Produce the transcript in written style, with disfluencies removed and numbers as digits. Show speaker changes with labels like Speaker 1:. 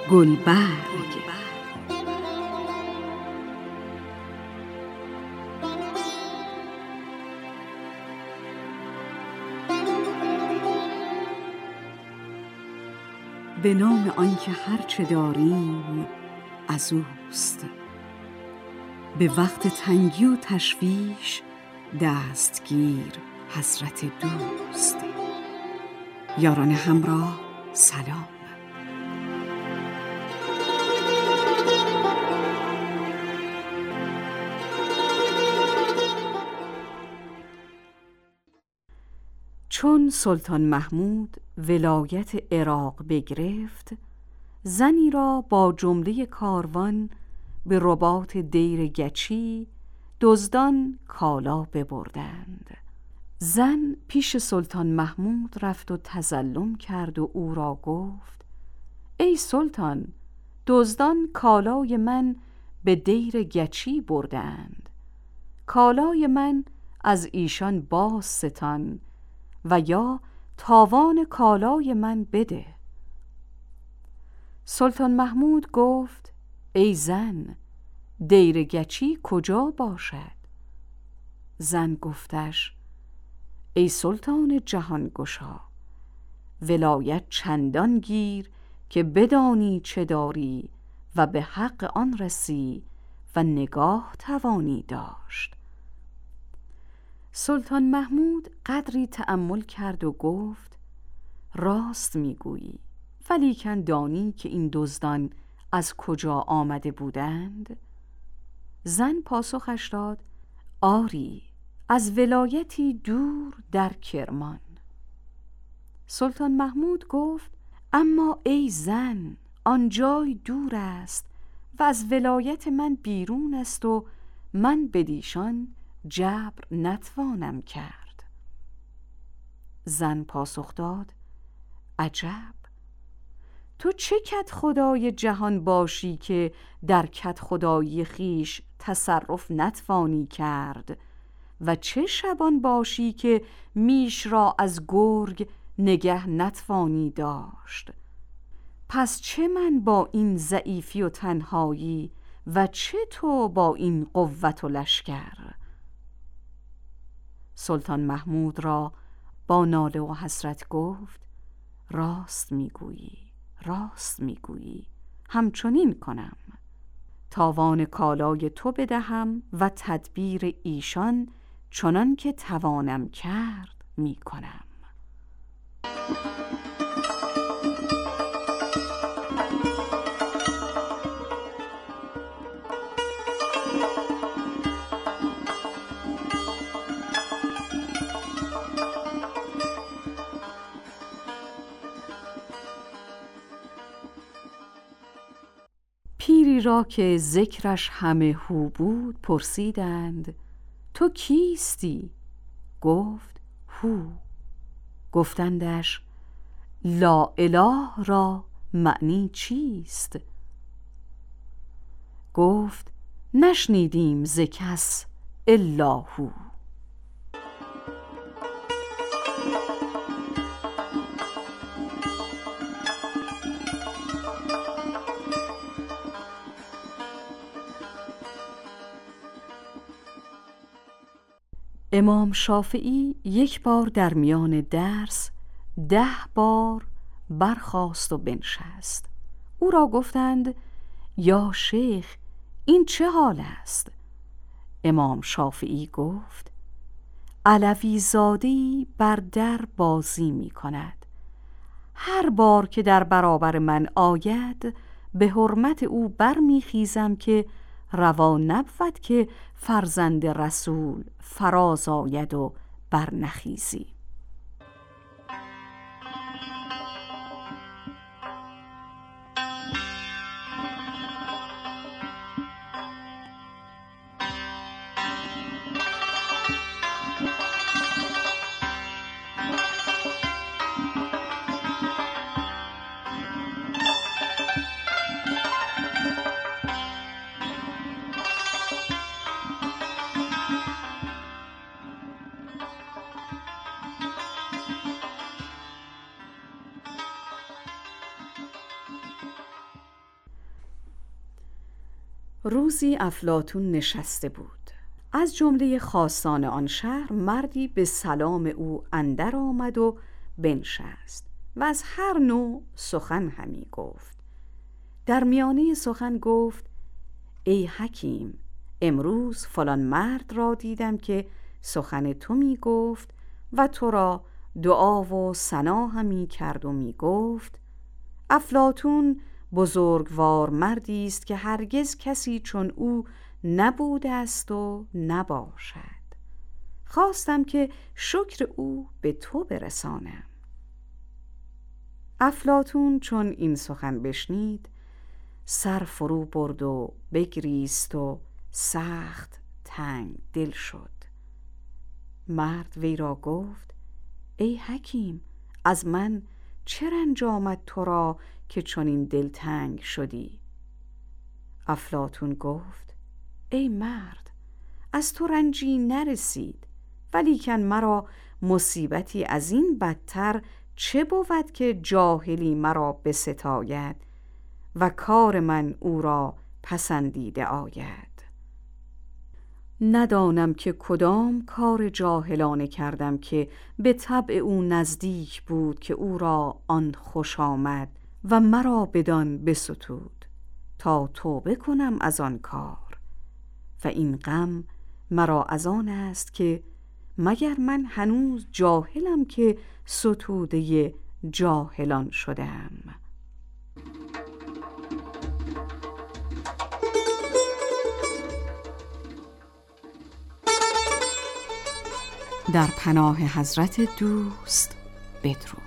Speaker 1: گلبرگ. به نام آنکه هرچه داریم از اوست، به وقت تنگی و تشویش دستگیر حضرت دوست. یاران همراه سلام. چون سلطان محمود ولایت عراق بگرفت، زنی را با جمله کاروان به رباط دیر گچی دزدان کالا ببردند. زن پیش سلطان محمود رفت و تظلم کرد و او را گفت: ای سلطان، دزدان کالای من به دیر گچی بردند. کالای من از ایشان باز ستان و یا تاوان کالای من بده. سلطان محمود گفت: ای زن، دیر گچی کجا باشد؟ زن گفتش: ای سلطان جهان گشا، ولایت چندان گیر که بدانی چه داری و به حق آن رسی و نگاه توانی داشت. سلطان محمود قدری تأمل کرد و گفت: راست میگویی، ولیکن دانی که این دزدان از کجا آمده بودند؟ زن پاسخش داد: آری، از ولایتی دور در کرمان. سلطان محمود گفت: اما ای زن، آن جای دور است و از ولایت من بیرون است و من بدیشان جبر نتوانم کرد. زن پاسخ داد: عجب، تو چه کدخدای جهان باشی که در کدخدایی خویش تصرف نتوانی کرد و چه شبان باشی که میش را از گرگ نگه نتوانی داشت. پس چه من با این ضعیفی و تنهایی و چه تو با این قوت و لشکر؟ سلطان محمود را با ناله و حسرت گفت: راست میگویی، راست میگویی، همچنین کنم. تاوان کالای تو بدهم و تدبیر ایشان چنان که توانم کرد میکنم. پیری را که ذکرش همه هو بود پرسیدند: تو کیستی؟ گفت: هو. گفتندش: لا اله را معنی چیست؟ گفت: نشنیدیم ز کس الا هو. امام شافعی یک بار در میان درس 10 بار برخاست و بنشست. او را گفتند: یا شیخ، این چه حال است؟ امام شافعی گفت: علوی زاده‌ای بر در بازی می کند. هر بار که در برابر من آید به حرمت او برمی خیزم که روا نبود که فرزند رسول فراز آید و برنخیزی. روزی افلاطون نشسته بود. از جمله خاصان آن شهر مردی به سلام او اندر آمد و بنشست و از هر نوع سخن همی گفت. در میانه سخن گفت: ای حکیم، امروز فلان مرد را دیدم که سخن تو می گفت و تو را دعا و ثنا همی کرد و می گفت: افلاطون بزرگوار مردی است که هرگز کسی چون او نبوده است و نباشد. خواستم که شکر او به تو برسانم. افلاطون چون این سخن بشنید، سر فرو برد و بگریست و سخت تنگ دل شد. مرد وی را گفت: ای حکیم، از من چه رنج آمد تو را که چنین دلتنگ شدی؟ افلاطون گفت: ای مرد، از تو رنجی نرسید، ولیکن مرا مصیبتی از این بدتر چه بود که جاهلی مرا بستاید و کار من او را پسندیده آید. ندانم که کدام کار جاهلانه کردم که به طبع او نزدیک بود که او را آن خوش آمد و مرا بدان بستود تا توبه کنم از آن کار. و این غم مرا از آن است که مگر من هنوز جاهلم که ستوده جاهلان شدم. در پناه حضرت دوست بدرود.